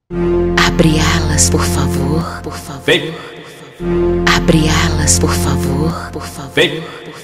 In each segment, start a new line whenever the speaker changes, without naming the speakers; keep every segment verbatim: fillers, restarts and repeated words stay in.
Abre alas, por favor, por favor.
Vem.
Abre alas, por favor, por favor.
Vem.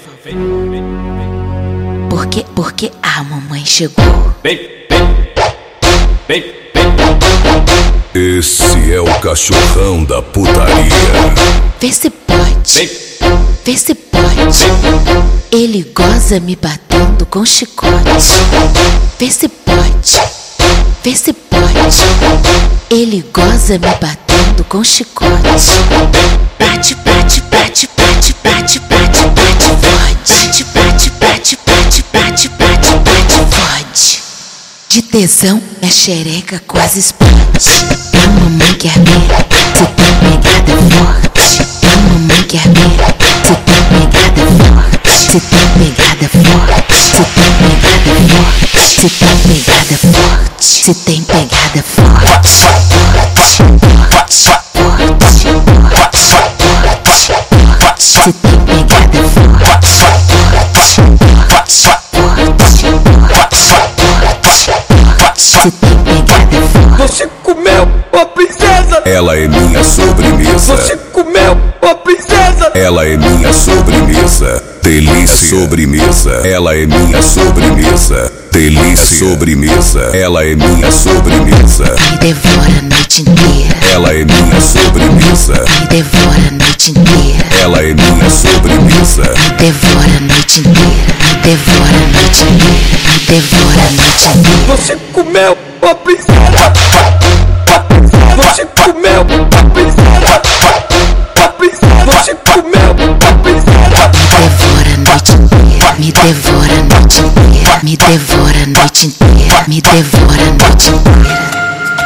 Porque, porque a mamãe chegou.
Vem, vem, vem, vem.
Esse é o cachorrão da putaria.
Vê se pode,
Vem.
vê se pode. Ele goza me batendo com chicote. Vê se pode, vê se pode. Ele goza me batendo com chicote. Bate, bate, bate, bate, bate, bate, bate, fode. Bate, bate, bate, bate, bate, bate, bate, fode. De tesão, minha xereca quase explode. A mamãe quer ver se tem pegada forte. A mamãe quer ver se tem pegada forte. Se tem pegada forte. Se tem pegada forte. Se tem pegada forte. Se tem pegada forte. Forte, forte, forte, forte, forte, forte. Se tem pegada forte. Forte, forte, forte, forte, forte. Se tem pegada forte.
Você comeu a princesa.
Ela é minha sobremesa.
Você comeu a princesa.
Ela é minha sobremesa. Delícia. Sobremesa. Ela é minha sobremesa. Delícia. Sobremesa. Ela é minha sobremesa.
Me devora a noite inteira.
Ela é minha sobremesa.
Me devora a noite inteira.
Ela é minha sobremesa.
Me devora a noite inteira. Me devora a noite inteira. Me devora a noite inteira.
Você comeu a princesa. A princesa. Você comeu a princesa. A princesa. Você comeu a princesa.
Me devora a noite inteira. Me devora a noite inteira. Me devora a noite inteira.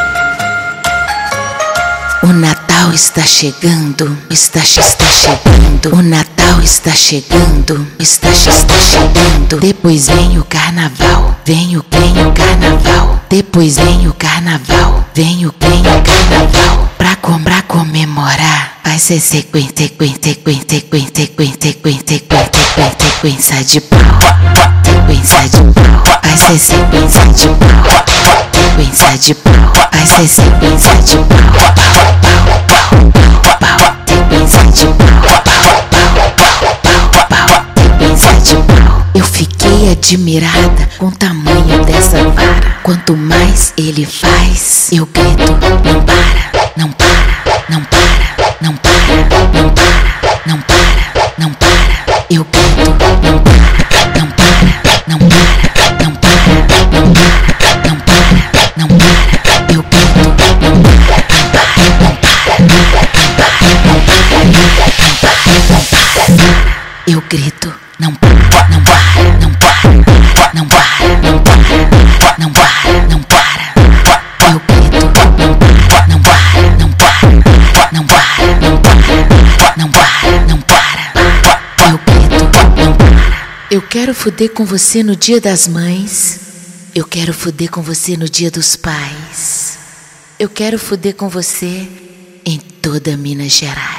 O Natal está chegando, está, está chegando. O Natal está chegando, está, está chegando. Depois vem o carnaval, vem o, vem o carnaval. Depois vem o carnaval, vem o, vem o carnaval. Pra, com, pra comemorar, vai ser sequência, sequência, sequência, sequência, sequência, sequência, sequência, sequência de pau. Sequência de pau, vai ser sequência de pau. Sequência de pau, vai ser sequência de pau. Pau, pau, pau, pau, sequência de pau. Pau, pau, pau, pau, sequência de pau. Eu fiquei admirada com o tamanho dessa vara. Quanto mais ele faz, eu grito, não para, não para, não para, não para, não para, não para, não para. Eu grito, não para, não para, não para, não para, não para, não para, não para. Eu grito, não para, não para, não para, não para, não para, não para. Eu grito, não para, não para, não para, não para, não para, não para, não para. Eu grito, não para, não para, não para, não para, não para, não para, não para. Eu grito, não para. Eu quero fuder com você no dia das mães. Eu quero fuder com você no dia dos pais. Eu quero fuder com você em toda Minas Gerais.